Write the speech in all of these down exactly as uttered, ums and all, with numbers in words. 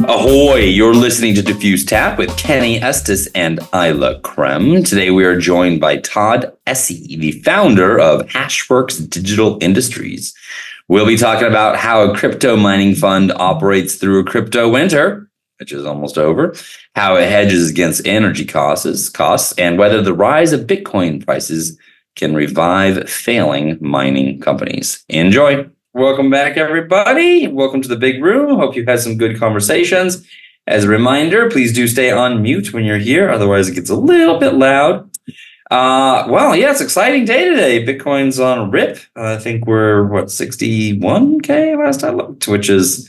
Ahoy! You're listening to Diffuse Tap with Kenny Estes and Isla Krem. Today we are joined by Todd Essie, the founder of Hashworks Digital Industries. We'll be talking about how a crypto mining fund operates through a crypto winter, which is almost over, how it hedges against energy costs, costs, and whether the rise of Bitcoin prices can revive failing mining companies. Enjoy! Welcome back, everybody. Welcome to the big room. Hope you had some good conversations. As a reminder, please do stay on mute when you're here. Otherwise, it gets a little bit loud. Uh, well, yeah, it's an exciting day today. Bitcoin's on a rip. Uh, I think we're, what, sixty-one K last I looked, which is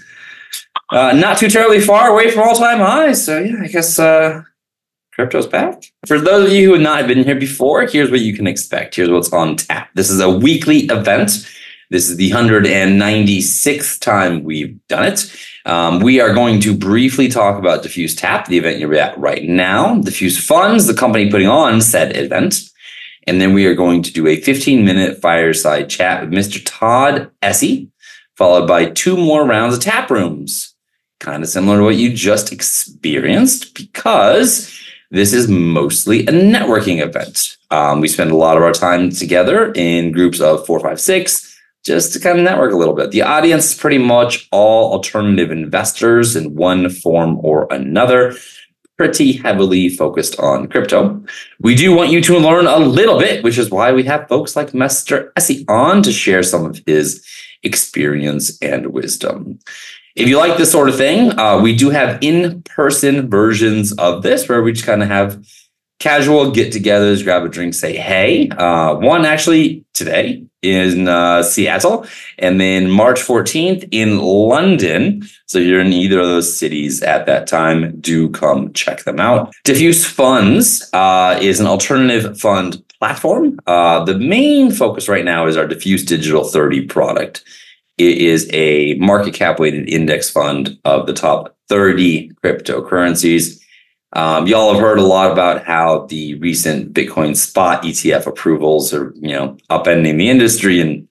uh, not too terribly far away from all-time highs. So, yeah, I guess uh, crypto's back. For those of you who have not been here before, here's what you can expect. Here's what's on tap. This is a weekly event. This is the one hundred ninety-sixth time we've done it. Um, we are going to briefly talk about Diffuse Tap, the event you're at right now, Diffuse Funds, the company putting on said event. And then we are going to do a fifteen-minute fireside chat with Mister Todd Essie, followed by two more rounds of tap rooms. Kind of similar to what you just experienced, because this is mostly a networking event. Um, we spend a lot of our time together in groups of four, five, six, just to kind of network a little bit. The audience is pretty much all alternative investors in one form or another, pretty heavily focused on crypto. We do want you to learn a little bit, which is why we have folks like Mister Essie on to share some of his experience and wisdom. If you like this sort of thing, uh, we do have in-person versions of this where we just kind of have casual get-togethers, grab a drink, say hey. Uh, one actually today in uh, Seattle, and then March fourteenth in London. So you're in either of those cities at that time, do come check them out. Diffuse Funds uh, is an alternative fund platform. Uh, the main focus right now is our Diffuse Digital thirty product. It is a market cap weighted index fund of the top thirty cryptocurrencies. Um, y'all have heard a lot about how the recent Bitcoin spot E T F approvals are, you know, upending the industry and,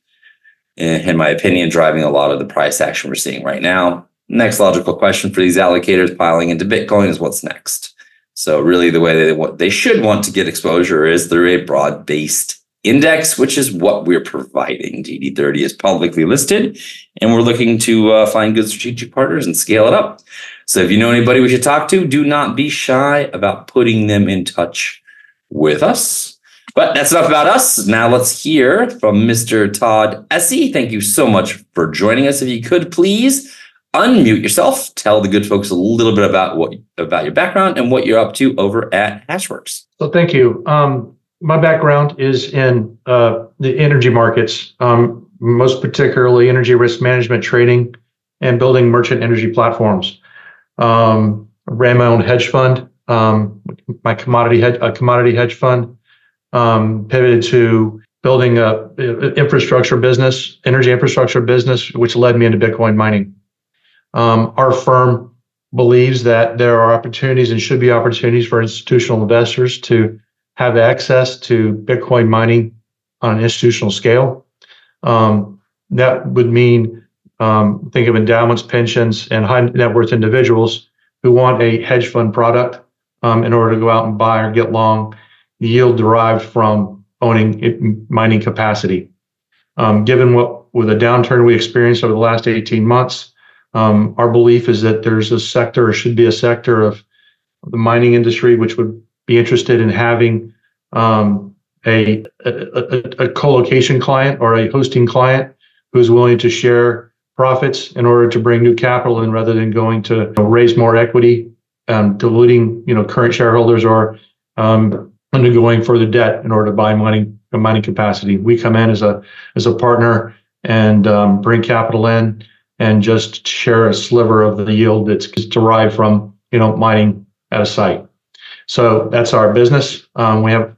in my opinion, driving a lot of the price action we're seeing right now. Next logical question for these allocators piling into Bitcoin is what's next? So really the way they what they should want to get exposure is through a broad-based index, which is what we're providing. D D thirty is publicly listed, and we're looking to uh, find good strategic partners and scale it up. So if you know anybody we should talk to, do not be shy about putting them in touch with us. But that's enough about us. Now let's hear from Mister Todd Essie. Thank you so much for joining us. If you could please unmute yourself, tell the good folks a little bit about what about your background and what you're up to over at Hashworks. So thank you. Um, my background is in uh, the energy markets, um, most particularly energy risk management trading and building merchant energy platforms. Um, ran my own hedge fund, um, my commodity hedge, a commodity hedge fund, um, pivoted to building a, a infrastructure business, energy infrastructure business, which led me into Bitcoin mining. Um, our firm believes that there are opportunities and should be opportunities for institutional investors to have access to Bitcoin mining on an institutional scale. Um, that would mean Um, think of endowments, pensions, and high net worth individuals who want a hedge fund product um, in order to go out and buy or get long the yield derived from owning it, mining capacity. Um, given what with the downturn we experienced over the last eighteen months, um, our belief is that there's a sector or should be a sector of the mining industry which would be interested in having um, a, a, a, a co-location client or a hosting client who's willing to share profits in order to bring new capital in rather than going to you know, raise more equity, um, diluting you know current shareholders or um, undergoing further debt in order to buy mining mining capacity. We come in as a as a partner and um, bring capital in and just share a sliver of the yield that's derived from you know mining at a site. So that's our business. Um, we have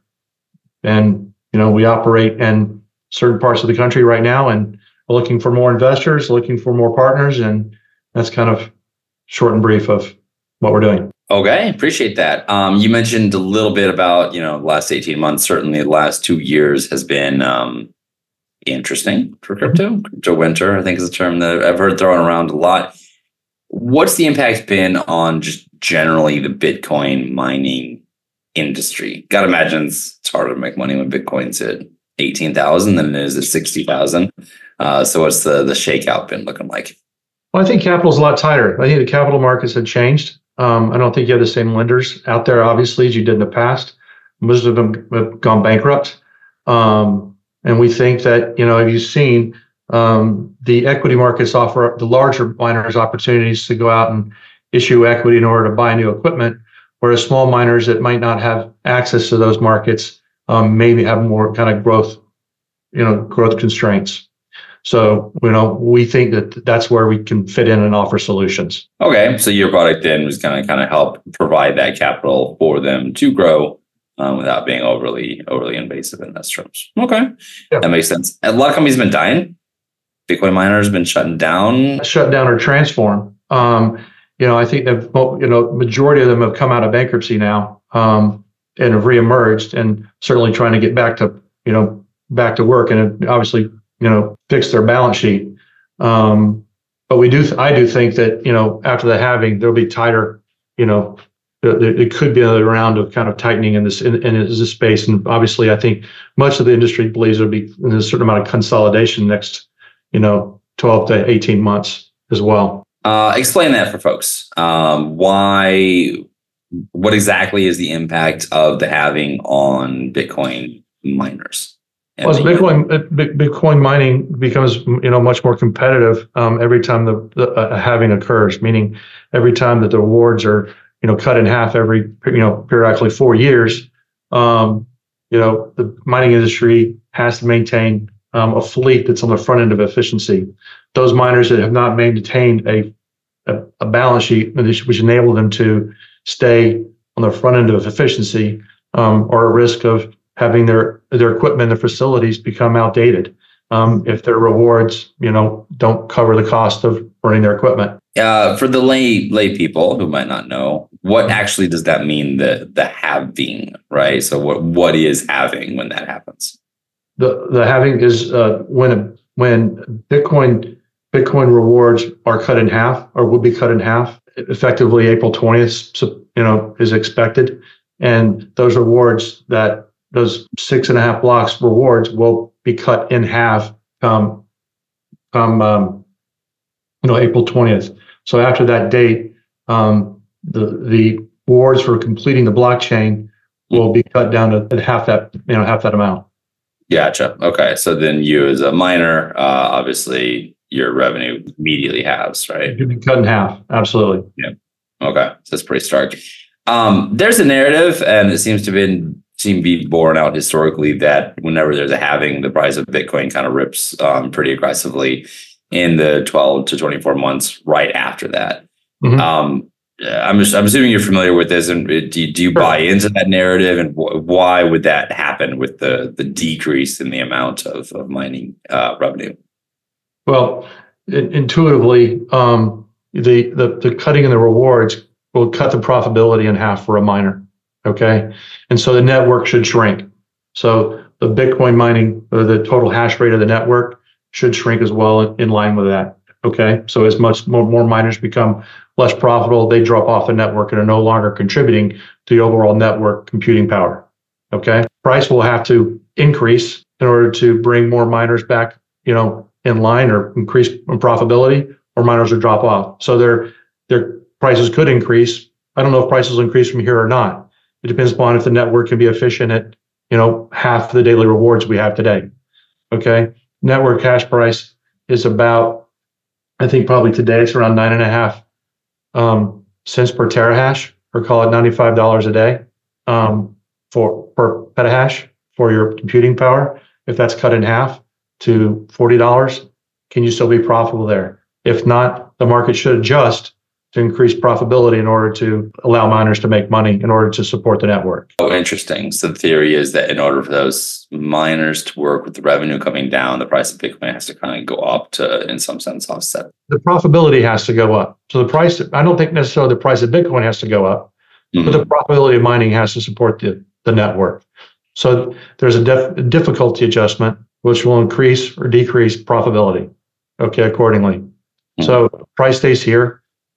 and you know we operate in certain parts of the country right now and looking for more investors, looking for more partners, and that's kind of short and brief of what we're doing. Okay, appreciate that. Um, you mentioned a little bit about, you know, the last eighteen months, certainly the last two years has been um, interesting for crypto. Crypto winter, I think is a term that I've heard thrown around a lot. What's the impact been on just generally the Bitcoin mining industry? Got to imagine it's, it's harder to make money when Bitcoin's at eighteen thousand than it is at sixty thousand. Uh, so what's the the shakeout been looking like? Well, I think capital's a lot tighter. I think the capital markets have changed. Um, I don't think you have the same lenders out there, obviously, as you did in the past. Most of them have gone bankrupt. Um, and we think that, you know, have you seen um, the equity markets offer the larger miners opportunities to go out and issue equity in order to buy new equipment, whereas small miners that might not have access to those markets um, maybe have more kind of growth, you know, growth constraints. So, you know, we think that that's where we can fit in and offer solutions. Okay, so your product then was going to kind of help provide that capital for them to grow um, without being overly overly invasive in those terms. Okay, yeah. That makes sense. A lot of companies have been dying. Bitcoin miners have been shutting down. Shut down or transform. Um, you know, I think that, you know, majority of them have come out of bankruptcy now um, and have reemerged and certainly trying to get back to, you know, back to work and obviously, you know, fix their balance sheet. Um, but we do, th- I do think that, you know, after the halving, there'll be tighter, you know, there, it could be another round of kind of tightening in this, in, in this space. And obviously, I think much of the industry believes there'll be a certain amount of consolidation next, you know, twelve to eighteen months as well. Uh, explain that for folks. Um, why, what exactly is the impact of the halving on Bitcoin miners? Well, as Bitcoin Bitcoin mining becomes, you know, much more competitive um, every time the, the uh, halving occurs. Meaning, every time that the rewards are, you know, cut in half every, you know, periodically four years. Um, you know, the mining industry has to maintain um, a fleet that's on the front end of efficiency. Those miners that have not maintained a a, a balance sheet, which enable them to stay on the front end of efficiency, um, are at risk of having their their equipment, their facilities become outdated um, if their rewards, you know, don't cover the cost of running their equipment. Uh, for the lay lay people who might not know, what actually does that mean? The the halving, right? So what what is halving when that happens? The the halving is uh, when a, when Bitcoin Bitcoin rewards are cut in half or will be cut in half. Effectively, April twentieth, so, you know, is expected, and those rewards that those six and a half blocks rewards will be cut in half come, come um, you know, April twentieth. So after that date, um, the the rewards for completing the blockchain will be cut down to half that, you know, half that amount. Gotcha. Okay. So then you as a miner, uh, obviously your revenue immediately halves, right? You'd be cut in half. Absolutely. Yeah. Okay. So that's pretty stark. Um, there's a narrative, and it seems to have been seem to be borne out historically, that whenever there's a halving, the price of Bitcoin kind of rips um, pretty aggressively in the twelve to twenty-four months right after that. Mm-hmm. Um, I'm just, I'm assuming you're familiar with this, and do you, do you sure. buy into that narrative, and w- why would that happen with the the decrease in the amount of, of mining uh, revenue? Well, in, intuitively, um, the, the the cutting in the rewards will cut the profitability in half for a miner. Okay, and so the network should shrink. So the Bitcoin mining, or the total hash rate of the network, should shrink as well in line with that. Okay, so as much more, more miners become less profitable, they drop off the network and are no longer contributing to the overall network computing power. Okay, price will have to increase in order to bring more miners back, you know, in line, or increase profitability, or miners will drop off. So their their prices could increase. I don't know if prices will increase from here or not. It depends upon if the network can be efficient at, you know, half the daily rewards we have today. Okay, network hash price is about, I think probably today it's around nine and a half um, cents per terahash, or call it ninety-five dollars a day um, for per petahash for your computing power. If that's cut in half to forty dollars, can you still be profitable there? If not, the market should adjust to increase profitability in order to allow miners to make money in order to support the network. Oh, interesting. So the theory is that in order for those miners to work with the revenue coming down, the price of Bitcoin has to kind of go up to, in some sense, offset. The profitability has to go up. So the price, I don't think necessarily the price of Bitcoin has to go up, mm-hmm. but the profitability of mining has to support the, the network. So there's a, def, a difficulty adjustment, which will increase or decrease profitability, okay, accordingly. Mm-hmm. So price stays here.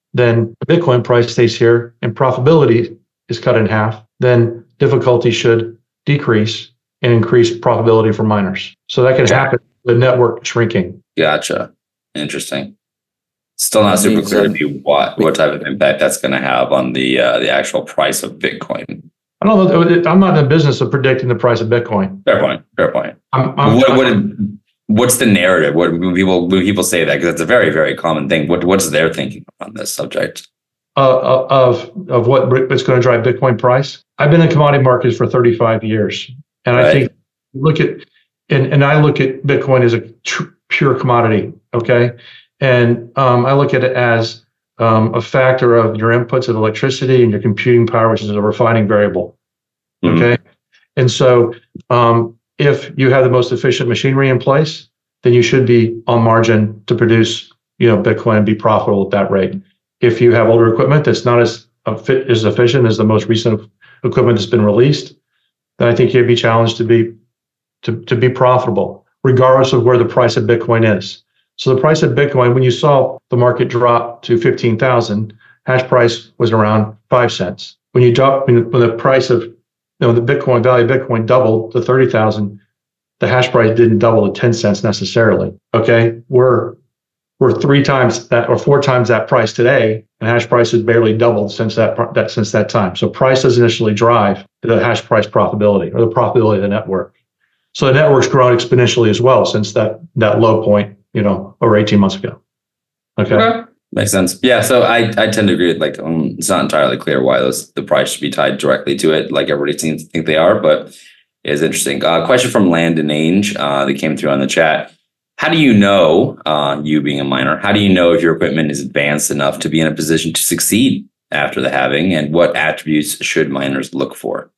then the Bitcoin price stays here and profitability is cut in half, then difficulty should decrease and increase profitability for miners. So that can Okay. happen, the network shrinking. Gotcha. Interesting. Still not super clear to me what what type of impact that's going to have on the uh, the actual price of Bitcoin. I don't know. I'm not in the business of predicting the price of Bitcoin. Fair point. Fair point. I'm, I'm, what, what I'm, what's the narrative? What when people when people say that, because it's a very very common thing. What what's their thinking on this subject? Uh, of of what it's going to drive Bitcoin price. I've been in commodity markets for thirty-five years, and Right. I think look at and and I look at Bitcoin as a tr- pure commodity. Okay, and um, I look at it as um, a factor of your inputs of electricity and your computing power, which is a refining variable. Okay, mm-hmm. And so um, if you have the most efficient machinery in place, then you should be on margin to produce, you know, Bitcoin and be profitable at that rate. If you have older equipment that's not as as efficient as the most recent equipment that's been released, then I think you'd be challenged to be to, to be profitable, regardless of where the price of Bitcoin is. So the price of Bitcoin, when you saw the market drop to fifteen thousand, hash price was around five cents. When you drop, when, when the price of, you know, the Bitcoin value of Bitcoin doubled to thirty thousand, the hash price didn't double to ten cents necessarily. Okay, we're we're three times that or four times that price today, and hash price has barely doubled since that that since that time. So price doesn't initially drive the hash price profitability or the profitability of the network. So the network's grown exponentially as well since that that low point, you know, over eighteen months ago. Okay. Okay. Makes sense. Yeah. So I, I tend to agree with, like, um, it's not entirely clear why those, the price should be tied directly to it, like everybody seems to think they are, but it's interesting. Uh, question from Landon Ainge, uh, that came through on the chat. How do you know, uh, you being a miner, how do you know if your equipment is advanced enough to be in a position to succeed after the halving, and what attributes should miners look for?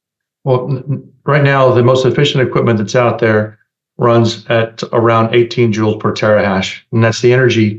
Well, right now, the most efficient equipment that's out there runs at around eighteen joules per terahash, and that's the energy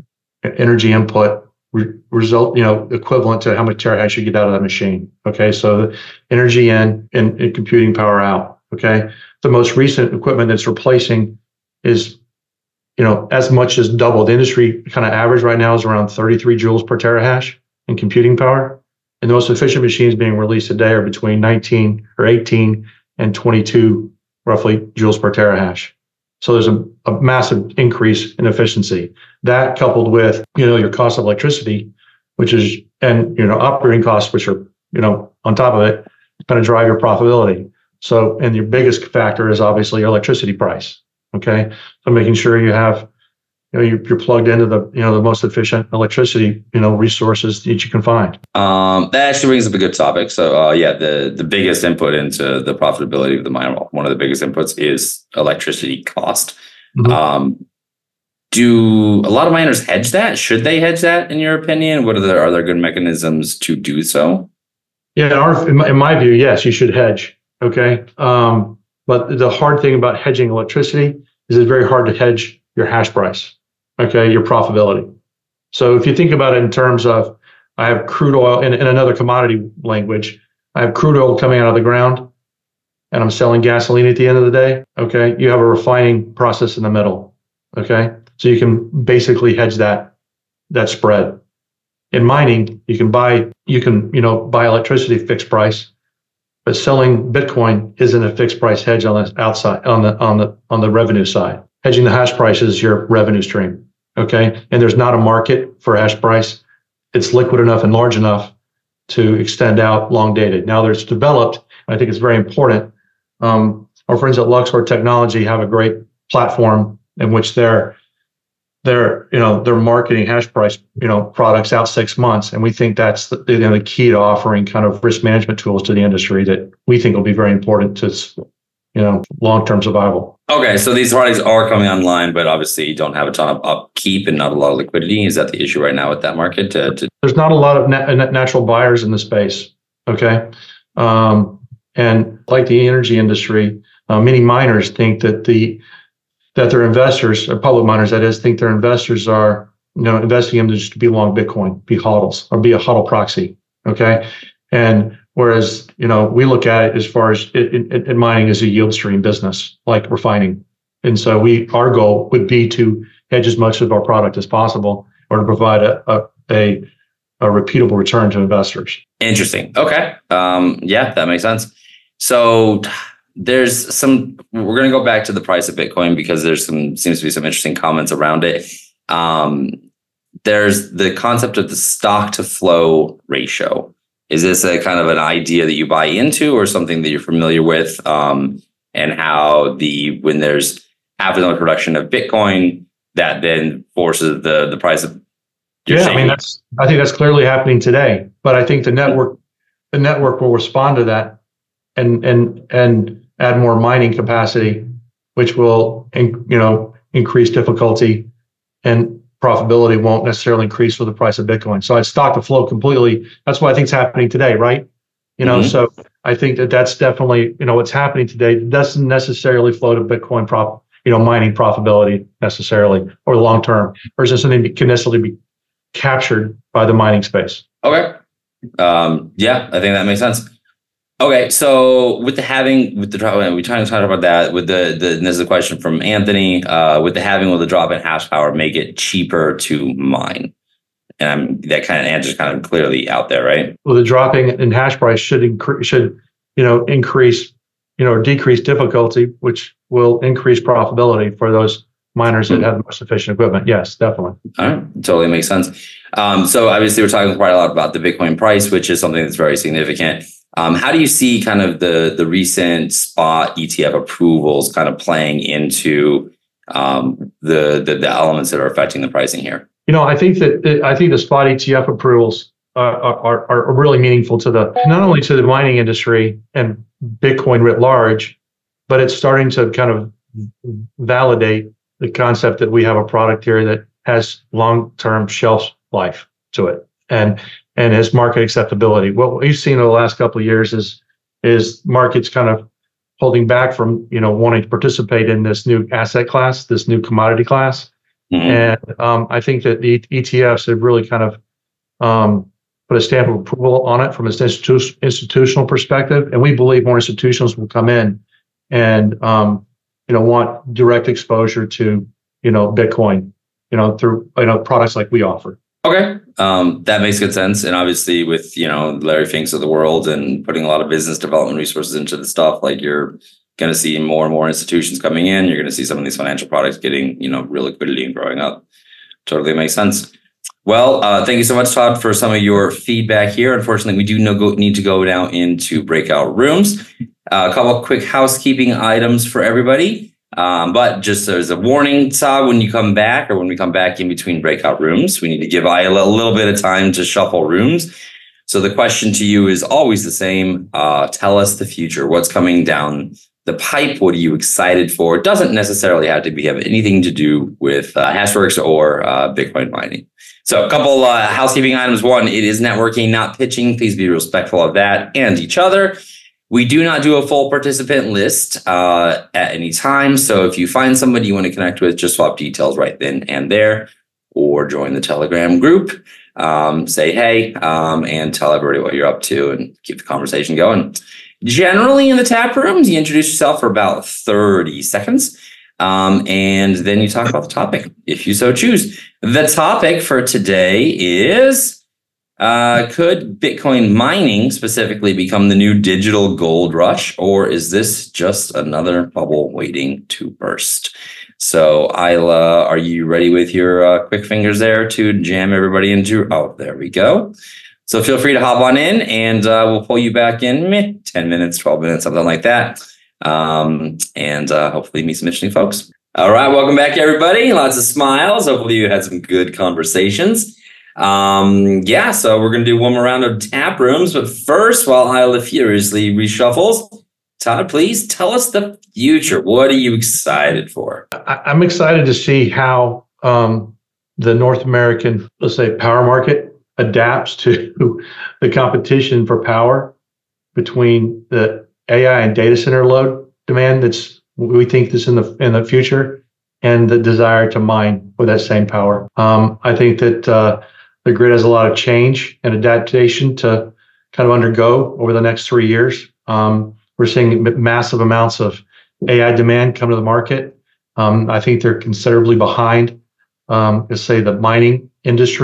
energy input re- result, you know, equivalent to how much terahash you get out of that machine. Okay, so the energy in and, and computing power out. Okay, the most recent equipment that's replacing is, you know, as much as double. The industry kind of average right now is around thirty-three joules per terahash in computing power. And the most efficient machines being released today are between nineteen or eighteen and twenty-two, roughly, joules per terahash. So there's a, a massive increase in efficiency. That coupled with, you know, your cost of electricity, which is, and, you know, operating costs, which are, you know, on top of it, going to drive your profitability. So, and your biggest factor is obviously your electricity price. Okay. So making sure you have, you know, you're, you're plugged into the, you know, the most efficient electricity, you know, resources that you can find. Um, that actually brings up a good topic. So, uh, yeah, the, the biggest input into the profitability of the miner, one of the biggest inputs is electricity cost. Mm-hmm. Um, do a lot of miners hedge that? Should they hedge that, in your opinion? What are there, are there good mechanisms to do so? Yeah, in, our, in, my, in my view, yes, you should hedge. Okay. Um, but the hard thing about hedging electricity is it's very hard to hedge your hash price. Okay, your profitability. So if you think about it in terms of, I have crude oil, in, in another commodity language, I have crude oil coming out of the ground and I'm selling gasoline at the end of the day. Okay, you have a refining process in the middle. Okay, so you can basically hedge that that spread. In mining, you can buy you can you know buy electricity fixed price, but selling Bitcoin isn't a fixed price hedge on the outside on the on the on the revenue side. Hedging the hash price is your revenue stream. Okay, and there's not a market for hash price. It's liquid enough and large enough to extend out long dated. Now there's developed, and I think it's very important. Um, our friends at Luxor Technology have a great platform in which they're they're you know they're marketing hash price you know products out six months, and we think that's the, you know, the key to offering kind of risk management tools to the industry that we think will be very important to you know long-term survival. Okay, so these products are coming online, but obviously you don't have a ton of upkeep and not a lot of liquidity. Is that the issue right now with that market? To, to- There's not a lot of na- natural buyers in the space. Okay, um, and like the energy industry, uh, many miners think that the that their investors, or public miners that is, think their investors are you know investing in them just to be long Bitcoin, be hodls, or be a hodl proxy. Okay, and whereas, you know, we look at it as far as it, it, it mining as a yield stream business, like refining. And so we, our goal would be to hedge as much of our product as possible, or to provide a, a, a, a repeatable return to investors. Interesting. Okay. Um, yeah, that makes sense. So there's some, we're going to go back to the price of Bitcoin because there's some, seems to be some interesting comments around it. Um, there's the concept of the stock to flow ratio. Is this a kind of an idea that you buy into or something that you're familiar with? Um, and how the, when there's half the production of Bitcoin, that then forces the, the price of. Yeah, I mean, that's, I think that's clearly happening today, but I think the network, the network will respond to that and, and, and add more mining capacity, which will, you know, increase difficulty, and profitability won't necessarily increase with the price of Bitcoin. So it's stock to flow completely. That's what I think is happening today, right? You know, mm-hmm. So I think that that's definitely, you know, what's happening today. It doesn't necessarily flow to Bitcoin prop, you know, mining profitability necessarily over the long term, or is it something that can necessarily be captured by the mining space? Okay. Um, yeah, I think that makes sense. Okay, so with the having, with the drop, we trying to talk about that. With the, the this is a question from Anthony. Uh, with the having, will the drop in hash power make it cheaper to mine? And I'm, that kind of answer is kind of clearly out there, right? Well, the dropping in hash price should increase, should you know increase, you know, or decrease difficulty, which will increase profitability for those miners that mm-hmm. have the most efficient equipment. Yes, definitely. All right, totally makes sense. Um, so obviously, we're talking quite a lot about the Bitcoin price, which is something that's very significant. Um, how do you see kind of the the recent spot E T F approvals kind of playing into um, the, the the elements that are affecting the pricing here? You know, I think that I think the spot E T F approvals uh, are are really meaningful to the not only to the mining industry and Bitcoin writ large, but it's starting to kind of validate the concept that we have a product here that has long-term shelf life to it and and has market acceptability. What we've seen over the last couple of years is is markets kind of holding back from, you know, wanting to participate in this new asset class, this new commodity class. Mm-hmm. And um, I think that the E T Fs have really kind of um, put a stamp of approval on it from an institu- institutional perspective. And we believe more institutions will come in and, um, you know, want direct exposure to, you know, Bitcoin, you know, through, you know, products like we offer. Okay. Um, that makes good sense. And obviously with, you know, Larry Finks of the world and putting a lot of business development resources into the stuff, like you're going to see more and more institutions coming in. You're going to see some of these financial products getting, you know, real liquidity and growing up. Totally makes sense. Well, uh, thank you so much, Todd, for some of your feedback here. Unfortunately, we do no go, need to go now into breakout rooms. Uh, a couple of quick housekeeping items for everybody. Um, but just as a warning, Todd, when you come back or when we come back in between breakout rooms, we need to give Isla a little bit of time to shuffle rooms. So the question to you is always the same. Uh, tell us the future. What's coming down the pipe? What are you excited for? It doesn't necessarily have to be have anything to do with uh, Hashworks or uh, Bitcoin mining. So a couple uh, housekeeping items. One, it is networking, not pitching. Please be respectful of that and each other. We do not do a full participant list uh, at any time. So if you find somebody you want to connect with, just swap details right then and there, or join the Telegram group. Um, say hey um, and tell everybody what you're up to and keep the conversation going. Generally in the tap rooms, you introduce yourself for about thirty seconds. Um, and then you talk about the topic, if you so choose. The topic for today is... Uh, could Bitcoin mining specifically become the new digital gold rush, or is this just another bubble waiting to burst? So, Isla, are you ready with your uh, quick fingers there to jam everybody into? Oh, there we go. So feel free to hop on in, and uh, we'll pull you back in meh, ten minutes, twelve minutes, something like that. Um, and uh, hopefully meet some interesting folks. All right, welcome back, everybody. Lots of smiles. Hopefully you had some good conversations. Um, yeah, so we're going to do one more round of tap rooms. But first, while Isla furiously reshuffles, Todd, please tell us the future. What are you excited for? I, I'm excited to see how um, the North American, let's say, power market adapts to the competition for power between the A I and data center load demand that's we think is in the in the future and the desire to mine with that same power. Um, I think that uh, the grid has a lot of change and adaptation to kind of undergo over the next three years. Um, we're seeing massive amounts of A I demand come to the market. Um, I think they're considerably behind, um, let's say, the mining industry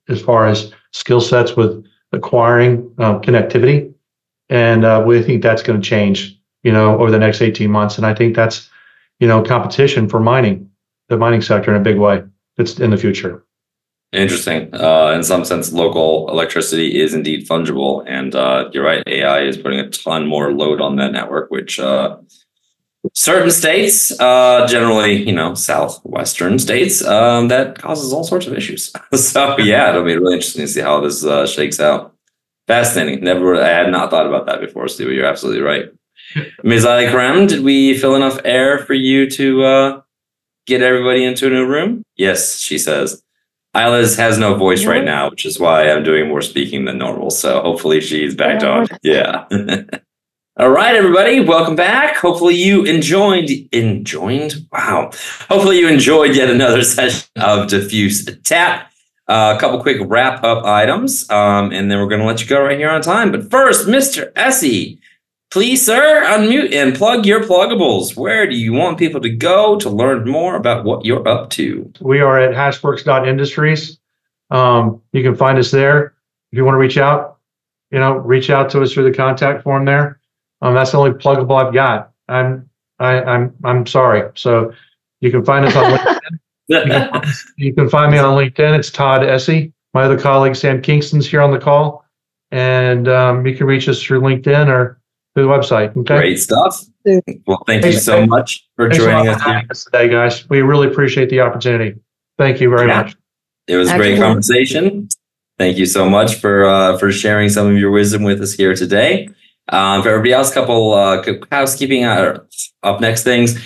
as far as skill sets with acquiring uh, connectivity. And uh, we think that's going to change, you know, over the next eighteen months. And I think that's, you know, competition for mining, the mining sector in a big way. It's in the future. Interesting. Uh, in some sense, local electricity is indeed fungible. And uh, you're right, A I is putting a ton more load on that network, which uh, certain states, uh, generally, you know, southwestern states, um, that causes all sorts of issues. So, yeah, it'll be really interesting to see how this uh, shakes out. Fascinating. Never, I had not thought about that before, Steve. You're absolutely right. Miz Ali Krem, did we fill enough air for you to uh, get everybody into a new room? Yes, she says. Isla's has no voice yeah. right now, which is why I'm doing more speaking than normal. So hopefully she's back yeah. on. Yeah. All right, everybody. Welcome back. Hopefully you enjoyed, enjoyed? Wow. Hopefully you enjoyed yet another session of Diffuse Tap. Uh, a couple quick wrap-up items, um, and then we're going to let you go right here on time. But first, Mister Essie, please, sir, unmute and plug your pluggables. Where do you want people to go to learn more about what you're up to? We are at hashworks dot industries. Um, you can find us there. If you want to reach out, you know, reach out to us through the contact form there. Um, that's the only pluggable I've got. I'm, I, I'm, I'm sorry. So you can find us on LinkedIn. You can, you can find me on LinkedIn. It's Todd Essie. My other colleague, Sam Kingston's here on the call. And um, you can reach us through LinkedIn or through the website. Okay? Great stuff. Well, thank Thanks, you so much for joining us here today, guys. We really appreciate the opportunity. Thank you very yeah. much. It was a great conversation. Thank you so much for uh, for sharing some of your wisdom with us here today. Um, for everybody else, a couple uh, housekeeping uh, up next things.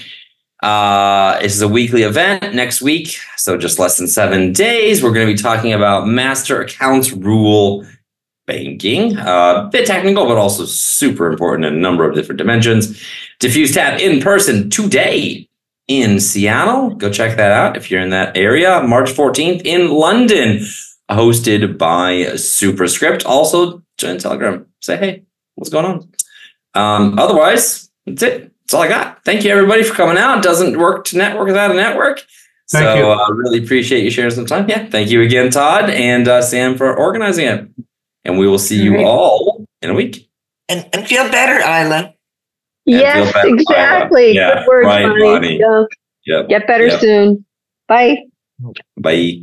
Uh, this is a weekly event next week, so just less than seven days. We're going to be talking about master accounts rule banking. Uh, a bit technical, but also super important in a number of different dimensions. Diffuse Tap in person today in Seattle. Go check that out if you're in that area. March fourteenth in London, hosted by Superscript. Also, join Telegram. Say, hey, what's going on? Um, otherwise, that's it. That's all I got. Thank you, everybody, for coming out. It doesn't work to network without a network. Thank so you. I uh, really appreciate you sharing some time. Yeah. Thank you again, Todd and uh, Sam, for organizing it. And we will see you all in a week. And, and feel better, Isla. Yes, better, exactly. Isla. Yeah, good words, right, Bonnie. Bonnie. Yeah. Yep. Get better yep. soon. Bye. Bye.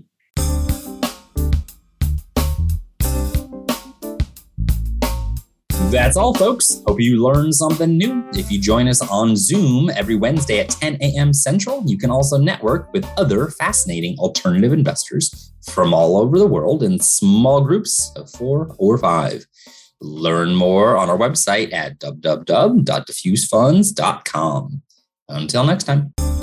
That's all, folks. Hope you learned something new. If you join us on Zoom every Wednesday at ten a.m. Central, you can also network with other fascinating alternative investors from all over the world in small groups of four or five. Learn more on our website at w w w dot diffuse funds dot com. Until next time.